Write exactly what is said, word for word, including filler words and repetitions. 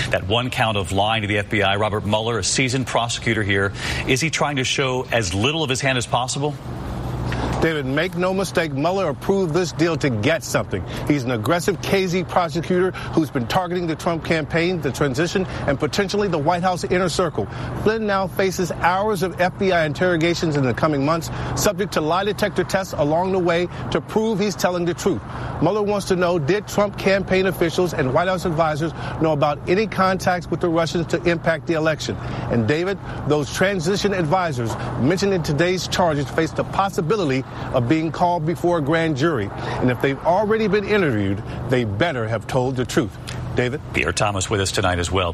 that one count of lying to the F B I. Robert Mueller, a seasoned prosecutor here, is he trying to show as little of his hand as possible? David, make no mistake, Mueller approved this deal to get something. He's an aggressive K Z prosecutor who's been targeting the Trump campaign, the transition, and potentially the White House inner circle. Flynn now faces hours of F B I interrogations in the coming months, subject to lie detector tests along the way to prove he's telling the truth. Mueller wants to know, did Trump campaign officials and White House advisors know about any contacts with the Russians to impact the election? And David, those transition advisors mentioned in today's charges face the possibility of being called before a grand jury. And if they've already been interviewed, they better have told the truth. David? Pierre Thomas with us tonight as well.